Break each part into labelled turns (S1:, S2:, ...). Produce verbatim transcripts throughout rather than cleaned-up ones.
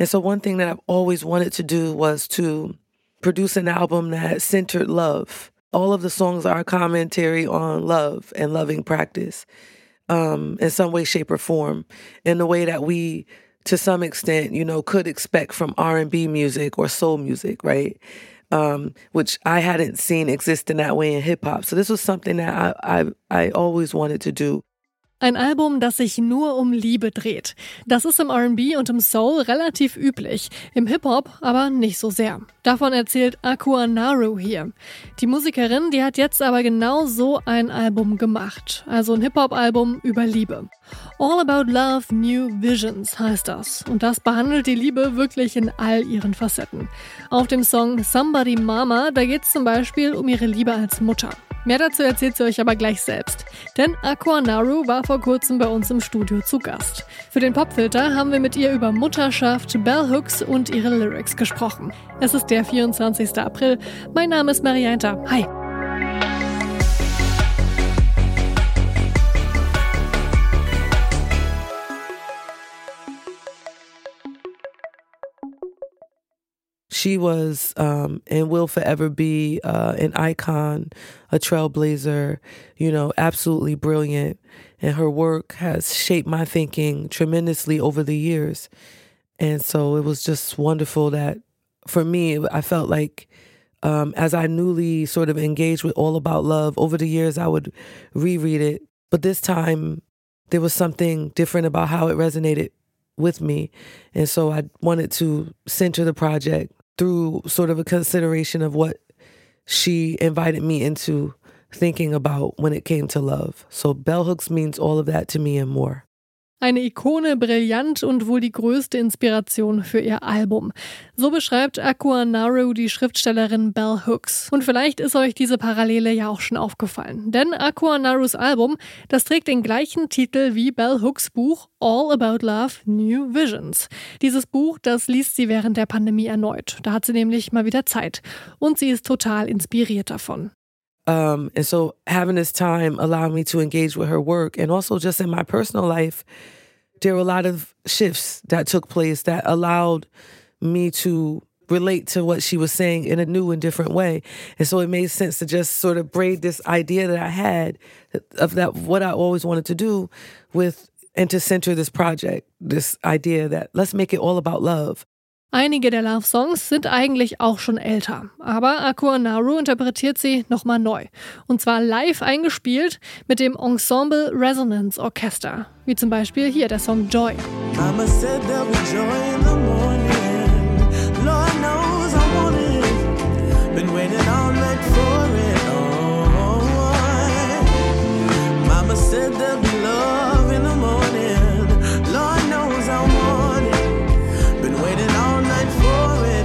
S1: And so one thing that I've always wanted to do was to produce an album that centered love. All of the songs are a commentary on love and loving practice um, in some way, shape, or form, in the way that we, to some extent, you know, could expect from R and B music or soul music, right? Um, which I hadn't seen exist in that way in hip-hop. So this was something that I, I, I always wanted to do.
S2: Ein Album, das sich nur um Liebe dreht. Das ist im R and B und im Soul relativ üblich, im Hip-Hop aber nicht so sehr. Davon erzählt Aqua Naru hier. Die Musikerin, die hat jetzt aber genau so ein Album gemacht. Also ein Hip-Hop-Album über Liebe. All About Love, New Visions heißt das. Und das behandelt die Liebe wirklich in all ihren Facetten. Auf dem Song Somebody Mama, da geht es zum Beispiel um ihre Liebe als Mutter. Mehr dazu erzählt sie euch aber gleich selbst. Denn Aqua Naru war vor kurzem bei uns im Studio zu Gast. Für den Popfilter haben wir mit ihr über Mutterschaft, Bell Hooks und ihre Lyrics gesprochen. Es ist der vierundzwanzigster April. Mein Name ist Marianta. Hi.
S1: She was um, and will forever be uh, an icon, a trailblazer, you know, absolutely brilliant. And her work has shaped my thinking tremendously over the years. And so it was just wonderful that, for me, I felt like um, as I newly sort of engaged with All About Love, over the years I would reread it. But this time there was something different about how it resonated with me. And so I wanted to center the project through sort of a consideration of what she invited me into thinking about when it came to love. So Bell Hooks means all of that to me and more.
S2: Eine Ikone, brillant und wohl die größte Inspiration für ihr Album. So beschreibt Aqua Naru die Schriftstellerin Bell Hooks. Und vielleicht ist euch diese Parallele ja auch schon aufgefallen. Denn Aqua Narus Album, das trägt den gleichen Titel wie Bell Hooks Buch All About Love, New Visions. Dieses Buch, das liest sie während der Pandemie erneut. Da hat sie nämlich mal wieder Zeit. Und sie ist total inspiriert davon.
S1: Um, and so having this time allowed me to engage with her work. And also just in my personal life, there were a lot of shifts that took place that allowed me to relate to what she was saying in a new and different way. And so it made sense to just sort of braid this idea that I had of that what I always wanted to do with and to center this project, this idea that let's make it all about love.
S2: Einige der Love-Songs sind eigentlich auch schon älter, aber Aqua Naru interpretiert sie nochmal neu. Und zwar live eingespielt mit dem Ensemble Resonance Orchestra, wie zum Beispiel hier der Song Joy.
S3: Mama said there'll be joy in the morning. Lord knows I want it. Been waiting all night for it. Oh, Mama said there'll be love in the morning. Lord knows I want it. Been waiting all night for it.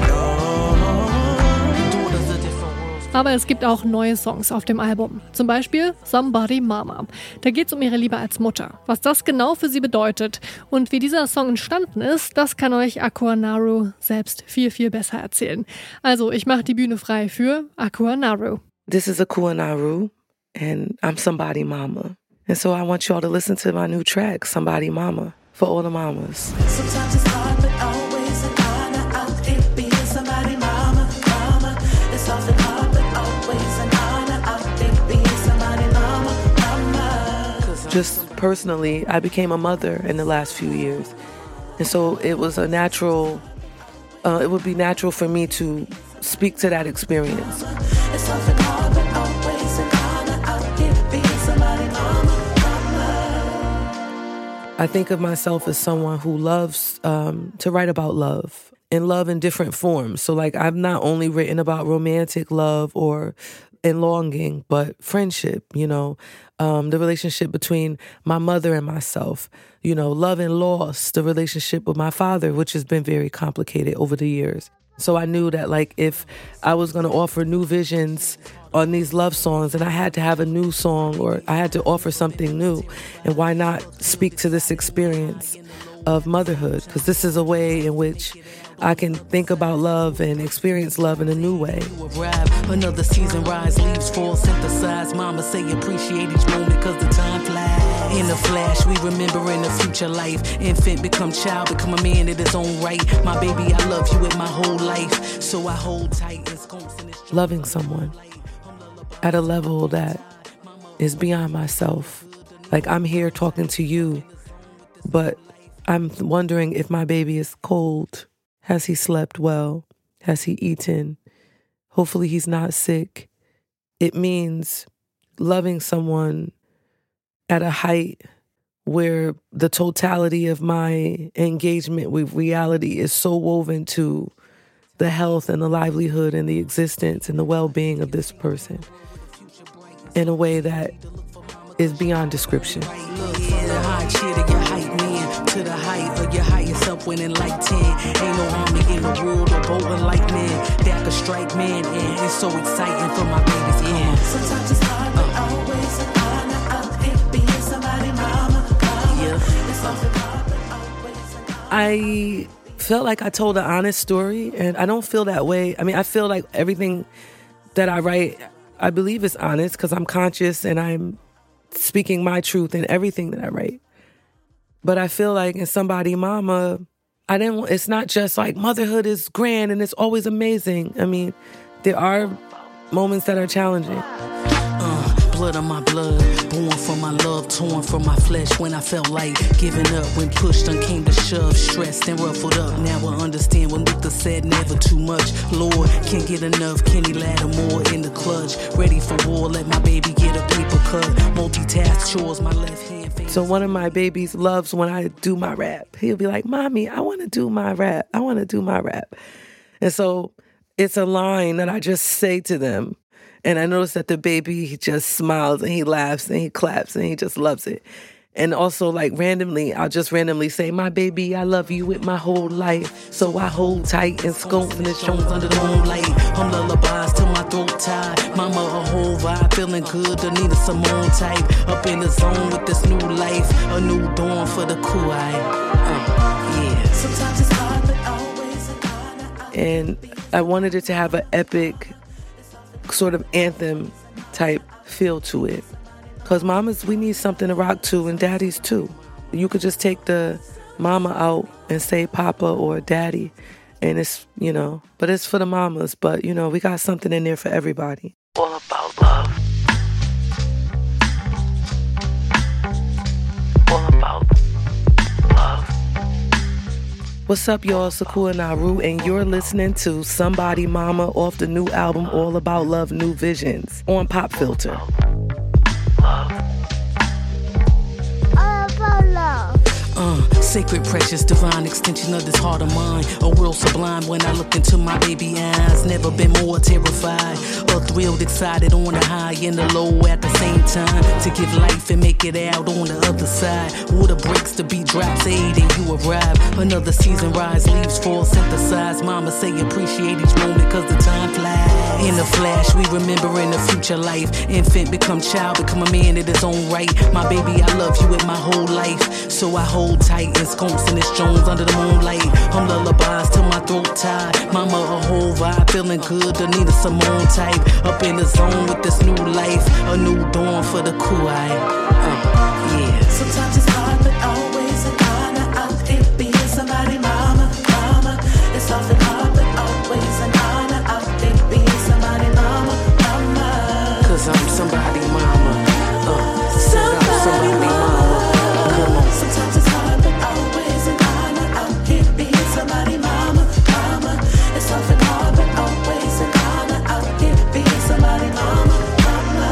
S2: Aber es gibt auch neue Songs auf dem Album. Zum Beispiel Somebody Mama. Da geht es um ihre Liebe als Mutter. Was das genau für sie bedeutet und wie dieser Song entstanden ist, das kann euch Aqua Naru selbst viel, viel besser erzählen. Also ich mache die Bühne frei für Aqua Naru.
S1: This is Aqua Naru and I'm Somebody Mama. And so I want you all to listen to my new track, Somebody Mama, for all the mamas.
S3: Sometimes it's hard, but always an honor out it being somebody mama, mama. It's often hard, but always an honor out it being somebody mama, mama.
S1: Just personally, I became a mother in the last few years. And so it was a natural, uh, it would be natural for me to speak to that experience.
S3: It's often hard, but always an honor out it being somebody mama, mama.
S1: I think of myself as someone who loves um, to write about love and love in different forms. So like I've not only written about romantic love or and longing, but friendship, you know, um, the relationship between my mother and myself, you know, love and loss, the relationship with my father, which has been very complicated over the years. So I knew that like if I was going to offer new visions on these love songs, and I had to have a new song or I had to offer something new. And why not speak to this experience of motherhood? Because this is a way in which I can think about love and experience love in a new way.
S3: Another season rise, leaves fall, synthesize. Mama say appreciate each moment because the time flies.
S4: In the flash, we remember in the future life. Infant become child, become a man in his own right. My baby, I love you with my whole life. So I hold tight and skunks in this.
S1: Loving someone at a level that is beyond myself. Like, I'm here talking to you, but I'm wondering if my baby is cold. Has he slept well? Has he eaten? Hopefully he's not sick. It means loving someone at a height where the totality of my engagement with reality is so woven to the health and the livelihood and the existence and the well-being of this person in a way that is beyond description.
S4: To the height of your highest self winning like ten. Ain't no army in the world or boat like men that could strike men, and it's so exciting for my baby's end.
S3: Sometimes it's hard, but always an honor out here being somebody mama. Yeah. It's often hard, but always an honor.
S1: I felt like I told an honest story, and I don't feel that way. I mean, I feel like everything that I write, I believe is honest because I'm conscious and I'm speaking my truth in everything that I write. But I feel like in Somebody Mama, I didn't. It's not just like motherhood is grand and it's always amazing. I mean, there are moments that are challenging.
S4: Uh, blood on my blood, born from my love, torn from my flesh. When I felt like giving up, when pushed and came to shove, stressed and ruffled up. Now I understand what Luther said, never too much. Lord, can't get enough, Kenny Lattimore in the clutch. Ready for war, let my baby get a paper cut. Multitask chores, my left hand.
S1: So one of my babies loves when I do my rap. He'll be like, Mommy, I want to do my rap. I want to do my rap. And so it's a line that I just say to them. And I notice that the baby he just smiles and he laughs and he claps and he just loves it. And also, like, randomly, I'll just randomly say, my baby, I love you with my whole life. So I hold tight and skunks in the Jones under the moonlight. Hum lullabies till my throat tied. Mama, a whole vibe, feeling good. Anita Simone type. Up in the zone with this new life. A new dawn for the cool eye. Uh, yeah.
S3: Sometimes it's hard, but always an honor.
S1: And I wanted it to have an epic sort of anthem type feel to it. Because mamas, we need something to rock to, and daddies too. You could just take the mama out and say papa or daddy, and it's, you know, but it's for the mamas. But, you know, we got something in there for everybody. All about love. All about love. What's up, y'all? Sakua Naru, and you're listening to Somebody Mama off the new album All About Love, New Visions on Pop Filter.
S4: Uh, sacred, precious, divine extension of this heart of mine. A world sublime when I look into my baby eyes. Never been more terrified or thrilled, excited on the high and the low at the same time. To give life and make it out on the other side. Water breaks, the beat drops, aid and you arrive. Another season rise, leaves fall, synthesize. Mama say appreciate each moment cause the time flies. In the flash, we remember in the future life. Infant become child, become a man in his own right. My baby, I love you with my whole life. So I hold tight and skunks in this Jones under the moonlight. Hum lullabies till my throat tied. Mama, a whole vibe, feeling good. Anita Simone type. Up in the zone with this new life. A new dawn for the cool eye. Uh, yeah.
S3: Sometimes it's hard, but always an honor out here being somebody mama, mama. It's often hard, but always an honor out here being somebody mama, mama.
S4: Cause I'm somebody mama. Uh, somebody, I'm somebody mama.
S3: Sometimes it's hard, but always an honor out here being somebody mama, mama. It's often hard, but always an honor out here being somebody mama, mama.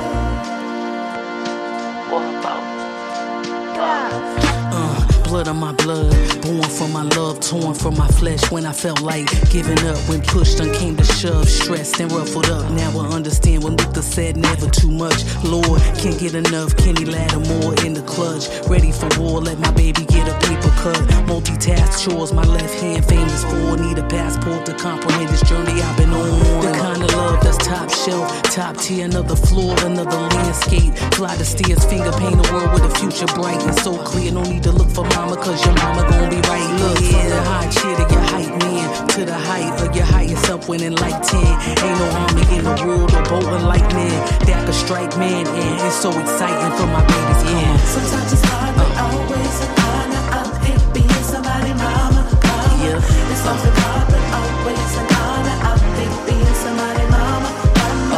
S1: All about love.
S4: Uh, blood on my blood, born from my love, torn from my flesh. When I felt like giving up, when pushed and came to shove, stressed and ruffled up. Now I understand what Luther said, never too much. Lord, can't get enough, Kenny Lattimore in the clutch. Ready for war, let my baby get a paper cut. Multitask chores, my left hand famous for. Need a passport to comprehend this journey I've been on. The kind of love that's top shelf, top tier, another floor, another landscape. Fly the stairs, finger paint a world with a future bright and so clear. No need to look for mama, cause your mama gon' be right. Look, yeah, from the high chair to your height, man, to the height of your higher self twelve, winning like ten. Ain't no army in the world or bolt of lightning that could strike man, and it's so exciting for my babies, yeah.
S3: Sometimes it's hard, but always an honor out here being somebody, mama, mama.
S4: Yeah.
S3: It's often hard, but always an honor out here being somebody, mama, mama.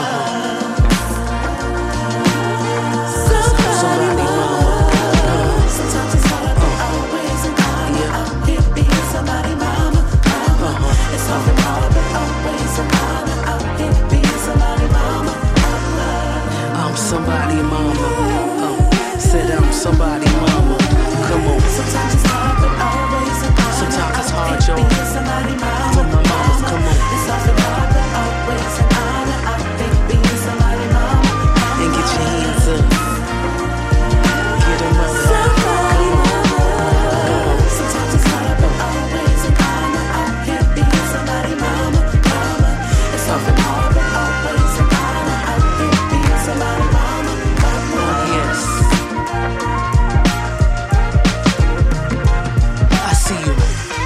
S4: Somebody, mama.
S3: Sometimes it's hard, but always an honor out here being somebody, mama, mama. It's often hard, but always an honor out here being somebody, mama, mama.
S4: I'm somebody, mama. Uh, said I'm somebody, mama. Come on.
S3: Sometimes it's hard, but always an honor.
S4: Sometimes it's hard, yo.
S3: Being somebody, mama,
S4: For my mamas, come on.
S3: It's often hard, but always an honor. I think being somebody, mama, mama.
S4: And get your hands up. Get 'em up.
S3: Somebody, mama. Sometimes it's hard, but always an honor. I can being somebody, mama, mama. It's often hard, but always an honor. I can being somebody, mama, mama.
S4: Yes. I see you.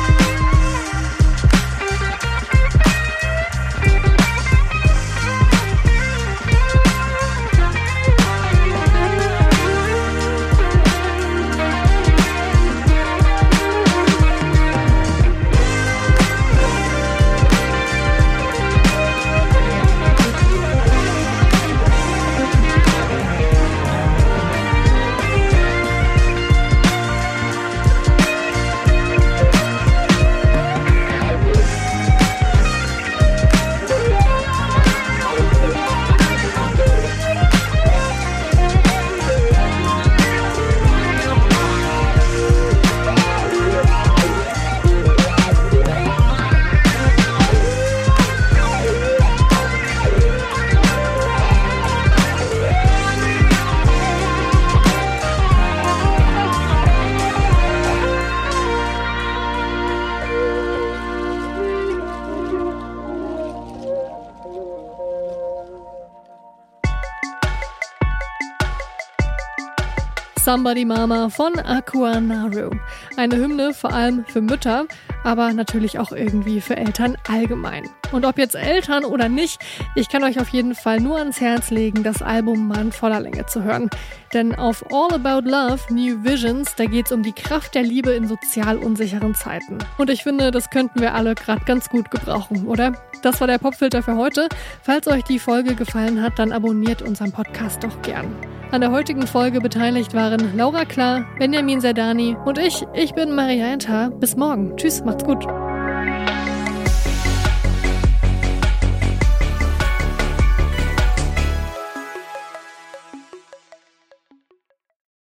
S2: Somebody Mama von Aquanaru. Eine Hymne vor allem für Mütter, aber natürlich auch irgendwie für Eltern allgemein. Und ob jetzt Eltern oder nicht, ich kann euch auf jeden Fall nur ans Herz legen, das Album mal in voller Länge zu hören. Denn auf All About Love, New Visions, da geht's um die Kraft der Liebe in sozial unsicheren Zeiten. Und ich finde, das könnten wir alle gerade ganz gut gebrauchen, oder? Das war der Popfilter für heute. Falls euch die Folge gefallen hat, dann abonniert unseren Podcast doch gern. An der heutigen Folge beteiligt waren Laura Klar, Benjamin Zerdani und ich, ich bin Maria Enter. Bis morgen. Tschüss, macht's gut.